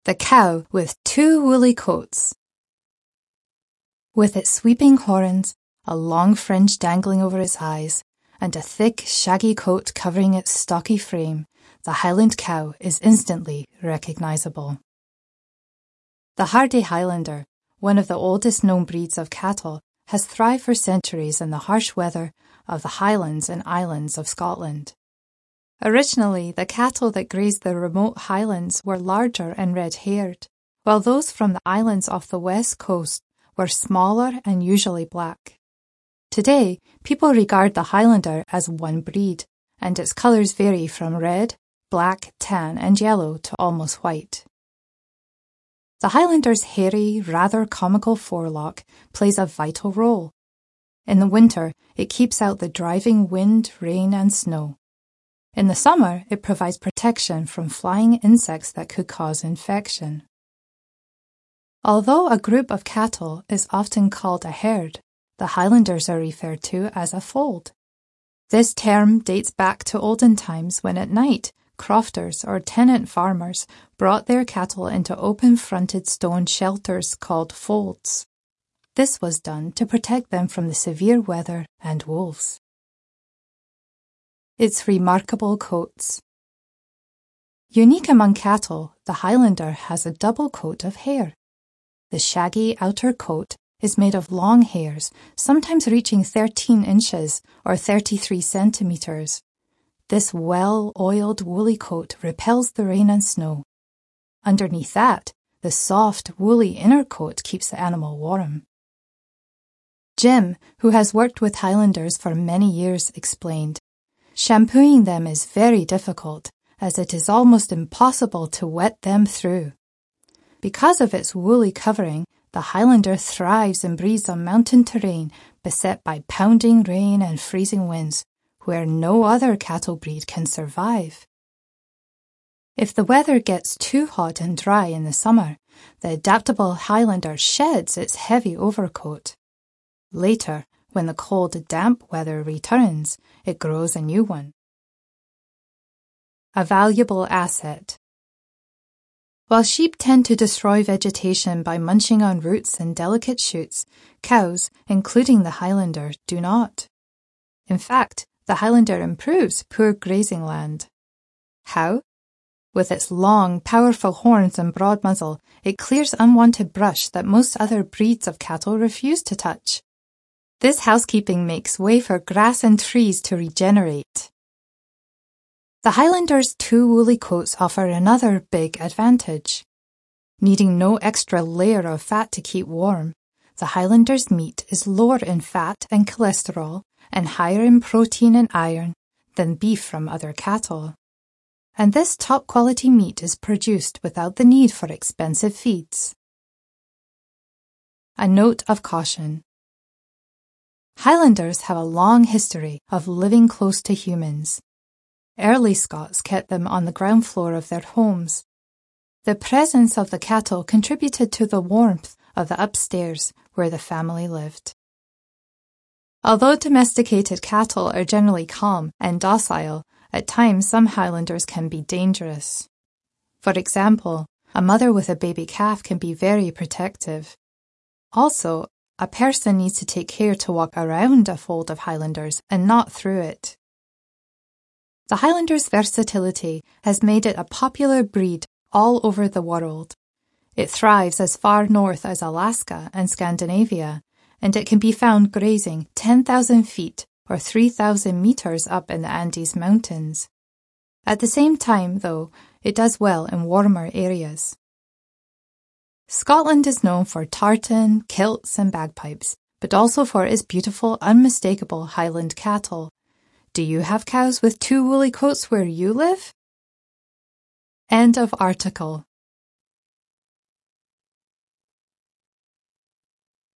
The cow with two woolly coats. With its sweeping horns, a long fringe dangling over its eyes, and a thick, shaggy coat covering its stocky frame, the Highland cow is instantly recognisable. The hardy Highlander, one of the oldest known breeds of cattle, has thrived for centuries in the harsh weather of the Highlands and Islands of Scotland. Originally, the cattle that grazed the remote Highlands were larger and red-haired, while those from the islands off the west coast were smaller and usually black. Today, people regard the Highlander as one breed, and its colours vary from red, black, tan and yellow to almost white. The Highlander's hairy, rather comical forelock plays a vital role. In the winter, it keeps out the driving wind, rain and snow. In the summer, it provides protection from flying insects that could cause infection. Although a group of cattle is often called a herd, the Highlanders are referred to as a fold. This term dates back to olden times when at night, crofters or tenant farmers brought their cattle into open-fronted stone shelters called folds. This was done to protect them from the severe weather and wolves. Its remarkable coats. Unique among cattle, the Highlander has a double coat of hair. The shaggy outer coat is made of long hairs, sometimes reaching 13 inches or 33 centimetres. This well-oiled woolly coat repels the rain and snow. Underneath that, the soft, woolly inner coat keeps the animal warm. Jim, who has worked with Highlanders for many years, explained, "Shampooing them is very difficult, as it is almost impossible to wet them through." Because of its woolly covering, the Highlander thrives and breeds on mountain terrain beset by pounding rain and freezing winds, where no other cattle breed can survive. If the weather gets too hot and dry in the summer, the adaptable Highlander sheds its heavy overcoat. Later, when the cold, damp weather returns, it grows a new one. A valuable asset. While sheep tend to destroy vegetation by munching on roots and delicate shoots, cows, including the Highlander, do not. In fact, the Highlander improves poor grazing land. How? With its long, powerful horns and broad muzzle, it clears unwanted brush that most other breeds of cattle refuse to touch. This housekeeping makes way for grass and trees to regenerate. The Highlander's two woolly coats offer another big advantage. Needing no extra layer of fat to keep warm, the Highlander's meat is lower in fat and cholesterol and higher in protein and iron than beef from other cattle. And this top-quality meat is produced without the need for expensive feeds. A note of caution. Highlanders have a long history of living close to humans. Early Scots kept them on the ground floor of their homes. The presence of the cattle contributed to the warmth of the upstairs where the family lived. Although domesticated cattle are generally calm and docile, at times some Highlanders can be dangerous. For example, a mother with a baby calf can be very protective. Also, a person needs to take care to walk around a fold of Highlanders and not through it. The Highlander's versatility has made it a popular breed all over the world. It thrives as far north as Alaska and Scandinavia, and it can be found grazing 10,000 feet or 3,000 meters up in the Andes Mountains. At the same time, though, it does well in warmer areas. Scotland is known for tartan, kilts and bagpipes, but also for its beautiful, unmistakable Highland cattle. Do you have cows with two woolly coats where you live? End of article.